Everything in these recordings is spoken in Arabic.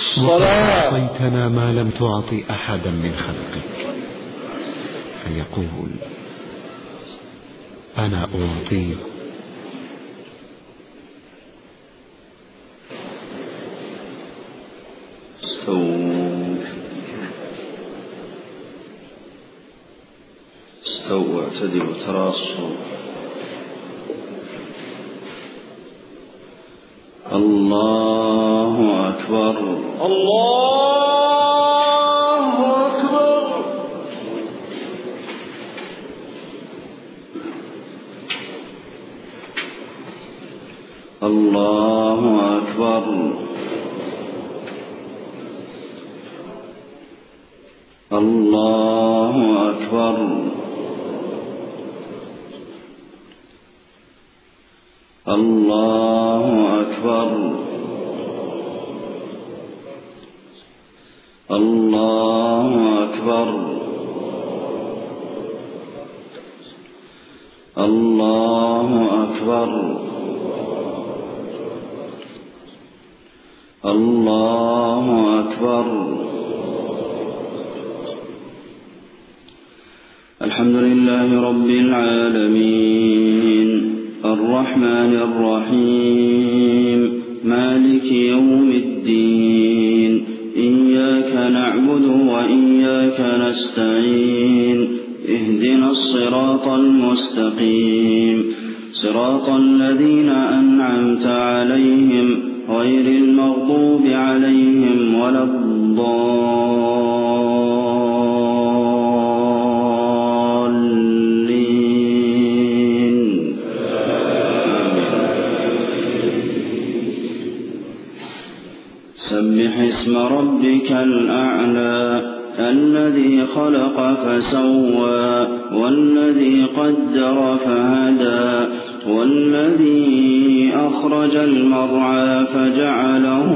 أعطيتنا ما لم تعطي أحدا من خلقك، فيقول أنا أعطيك. استووا اعتدلوا تراصوا. الله أكبر الله أكبر. الله أكبر. الله أكبر. الله أكبر. الله أكبر. الله أكبر. الله أكبر. الحمد لله رب العالمين الرحمن الرحيم مالك يوم الدين. إياك نعبد وإياك نستعين. اهدنا الصراط المستقيم صراط الذين أنعمت عليهم غير المغضوب عليهم ولا الضالين. سبح اسم ربك الأعلى الذي خلق فسوى والذي قدر فهدى والذي أخرج المرعى فجعله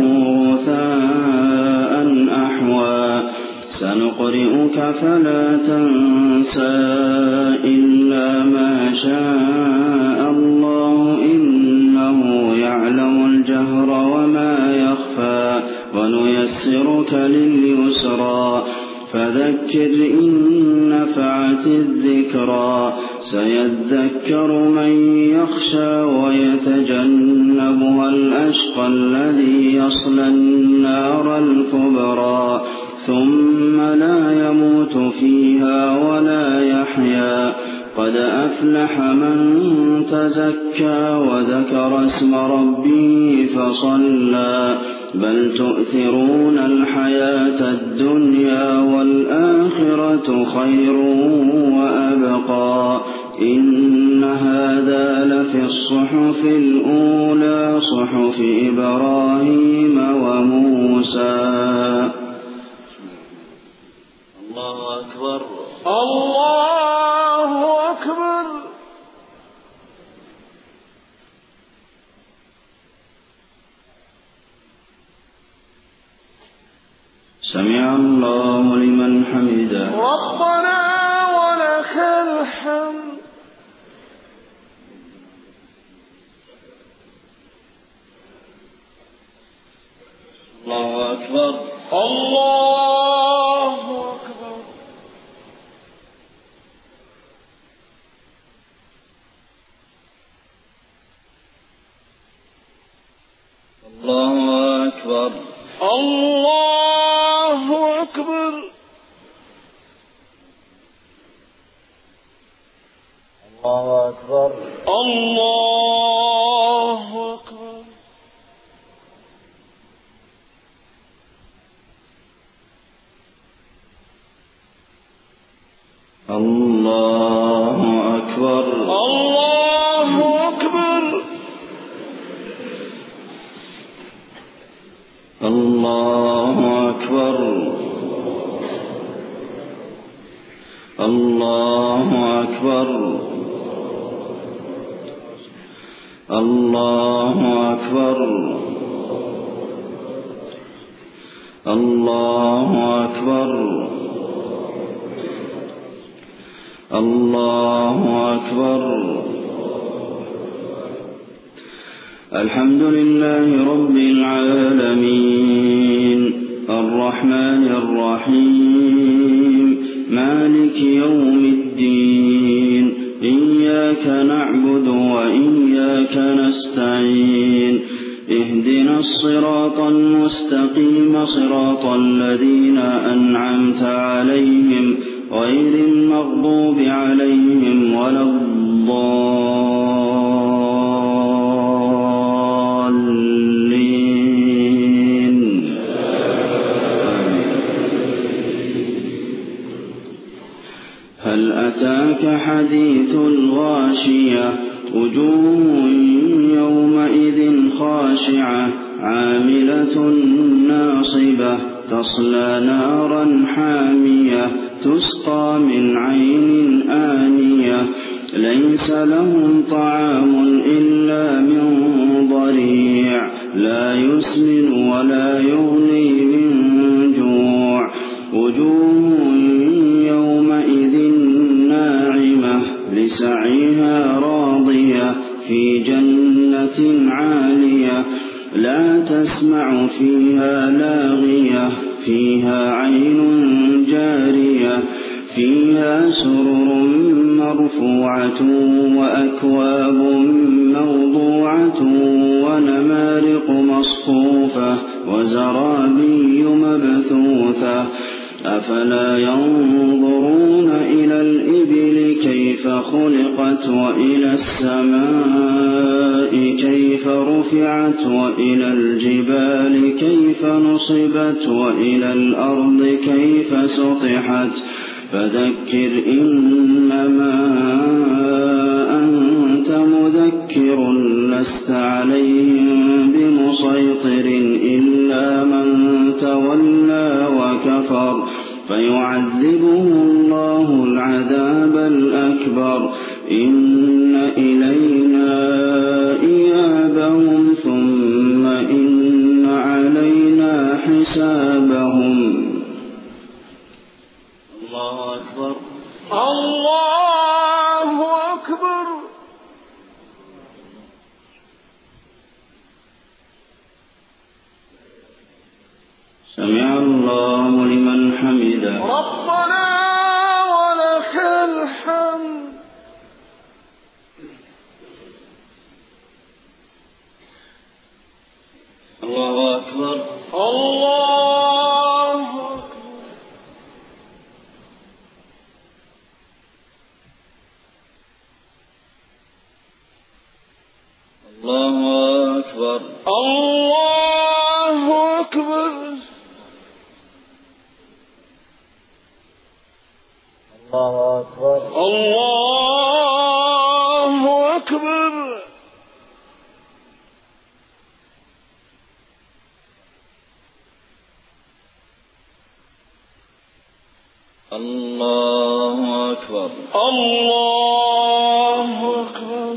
غثاء أحوى. سنقرئك فلا تنسى إلا ما شاء الله إنه يعلم الجهر وما يخفى. ونيسرك لليسرى فذكر إن نفعت الذكرى. سيذكر من يخشى ويتجنبها الأشقى الذي يصلى النار الكبرى ثم لا يموت فيها ولا يحيا. قد أفلح من تزكى وذكر اسم ربه فصلى. بل تؤثرون الحياة الدنيا والآخرة خير وأبقى. إن هذا لفي الصحف الأولى صحف إبراهيم وموسى. الله أكبر. الله أكبر. سمع الله لمن حمده. ربنا ولك الحمد. الله أكبر. الله أكبر. الله أكبر. الله أكبر. الله أكبر. الله أكبر. الله أكبر. الله أكبر. الله أكبر. الله أكبر. الله أكبر. الله أكبر. الله أكبر. الحمد لله رب العالمين الرحمن الرحيم مالك يوم الدين إياك نعبد وإياك نستعين اهدنا الصراط المستقيم صراط الذين أنعمت عليهم غير المغضوب عليهم ولا الضالين. هل أتاك حديث الغاشية وجوه يومئذ خاشعة عاملة ناصبة تصلى نارا حامية تسقى من عين آنية ليس لهم طعام إلا من ضريع لا يسمن ولا يغني من جوع وجوه يومئذ ناعمة لسعيها راضية في جنة عالية لا تسمع فيها لاغية فيها عين جارية فيها سرر مرفوعة وأكواب موضوعة ونمارق مصفوفة وزرابي مبثوثة أفلا ينظرون إلى الإبل كيف خلقت وإلى السماء كيف رفعت وإلى الجبال كيف نصبت وإلى الأرض كيف سطحت فذكر إنما أنت مذكر لست عليهم بمسيطر إلا من تولى وكفر فيعذبه الله العذاب الأكبر إن إلينا إيابهم ثم إن علينا حسابهم. الله أكبر. الله أكبر. سمع الله لمن حمده. ربنا ولك الحمد. الله أكبر. الله أكبر. الله أكبر. الله أكبر. الله أكبر. الله أكبر. الله أكبر. الله أكبر.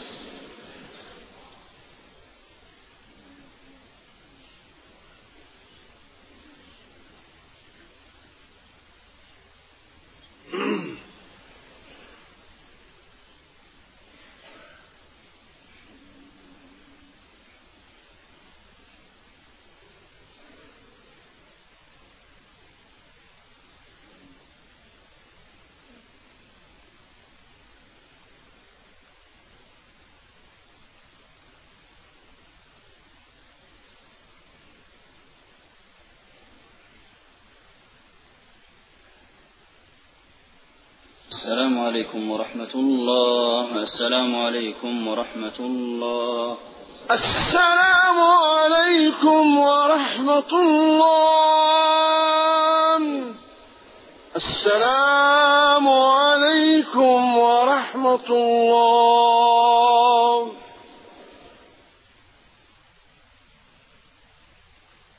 السلام عليكم ورحمة الله. السلام عليكم ورحمة الله. السلام عليكم ورحمة الله. السلام عليكم ورحمة الله.